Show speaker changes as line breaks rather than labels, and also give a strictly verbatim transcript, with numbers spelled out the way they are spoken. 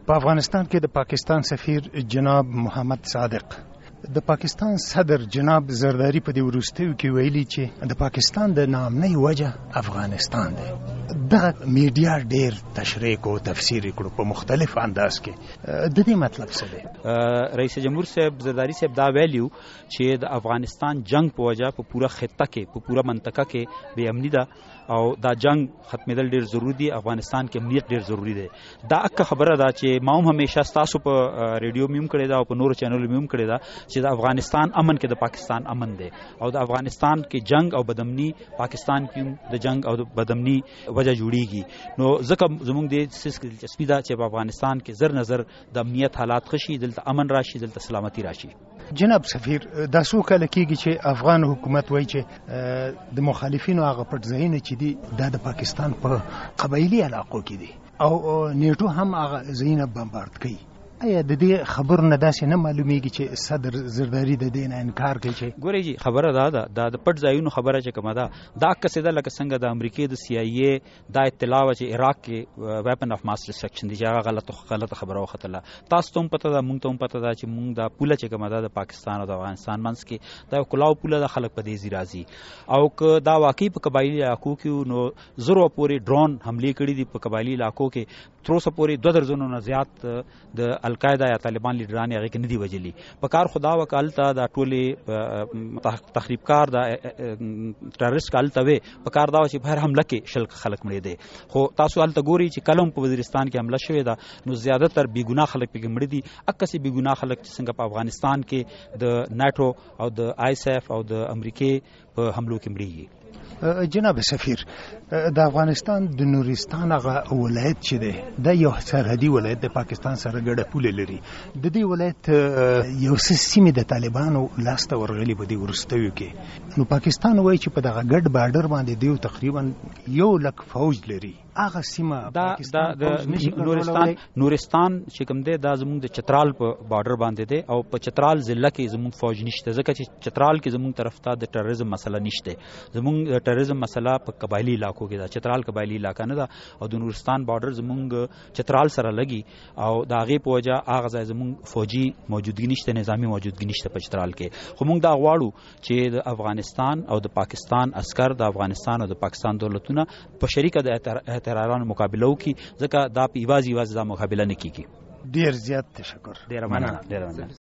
په افغانستان کې د پاکستان سفیر جناب محمد صادق د پاکستان صدر جناب زرداری په دې وروستیو کې ویلي چې د پاکستان د ناامنۍ وجه افغانستان دی. دغه میډیا ډېر تشریح او تفسیر کړو په مختلف انداز کې. د دې مطلب څه دی؟
رئیس جمهور صاحب زرداری صاحب دا ویلیو چې د افغانستان جنگ په وجه په پوره خطه کې په پوره منطقه کې بې امني ده او دا جنگ ختمېدل ډېر ضروري دی. افغانستان کې امنیت ډېر ضروري دی. دا اکه خبره ده چې ما هم همیشه ستاسو په ریډیو مې هم کړې ده او په نورو چینلو مې هم کړې ده چې د افغانستان امن کې د پاکستان امن دی او د افغانستان کې جنگ او بدامني پاکستان کې هم د جنگ او د بدامني وجه جوړیږي. نو ځکه زموږ د سیس کې دلچسپي ده چې په افغانستان کې زر نظر د امنیت حالات خشي، دلته امن راشي، دلته سلامتی راشي.
جناب سفیر، دا څو کله کېږي چې افغان حکومت وایي چې د مخالفینو هغه پټ ځایونه چې دي دا د پاکستان په قبایلي علاقو کې دي او نیټو هم هغه ځایونه بمبارد کوي. ایا د دې خبرو نه داسې نه معلومیږي چې صدر زرداری د دې نه انکار کوي؟ چې
ګورئ جی خبره دا ده دا د پټ ځایونو خبره چې کومه ده دا کسې ده لکه څنګه د امریکې د سی آی ای دا اطلاع وه چې عراق کې ویپن اف ماس ډسټرکشن دی چې هغه غلط غلطه خبره وختله. تاسو ته هم پته ده، موږ ته هم پته ده چې موږ دا پوله چې کومه ده د پاکستان او د افغانستان منځ کې دا یو کلاو پوله ده، خلک په دې ځي راځي او که دا واقعي په قبایلي علاقو کې نو زرو پورې ډرون حملې کړي دي په قبایلي علاقو کې. تر اوسه پورې دوه درځونو نه زیات د القاعده یا طالبان لیډران هغه کې نه دی وجلي. په کار خدا وکالته دا ټولې تخریبکار دا ټرریسټ کالته وي په کار دا چې په هر حمله کې شل خلک مړي دي. خو تاسو هلته ګوري چې کلم په وزیرستان کې حمله شوې ده نو زیاتره بې ګناه خلک پکې مړي دي. اکثر بې ګناه خلک چې څنګه په افغانستان کې د ناتو او د آی ایس ایف او د امریکې په حملو کې مړي.
جناب سفیر، د افغانستان د نورستان هغه ولایت چې دی دا یو سرحدي ولایت د پاکستان سره ګډه پوله لري. د دې ولایت یو څه سیمې د طالبانو لاسته ورغلي په دې وروستیو کې. نو پاکستان وایي چې په دغه ګډ بارډر باندې دیو تقریبا یو لک فوج لري. هغه سیمه
دا د نورستان نورستان چې کوم دی دا زموږ د چترال په بارډر باندې دی او په چترال ضلع کې زموږ فوج نشته ځکه چې چترال کې زموږ طرف ته د ټرریزم مسله نشته. زموږ د ټرریزم مسله په قبایلی علاقو کې ده. چترال قبایلی علاقه نه ده او د نورستان بارډر زموږ چترال سره لګي او د هغې په وجه هغه ځای زموږ فوجي موجودګي نشته، نظامي موجودګي نشته په چترال کې. خو موږ دا غواړو چې د افغانستان او د پاکستان عسکر د افغانستان او د پاکستان دولتونه په شریکه د تهران مقابله وکړي ځکه دا په یوازې یوازې دا مقابله نه کیږي.
ډیر زیات تشکر.
ډیره مننه. ډیره مننه.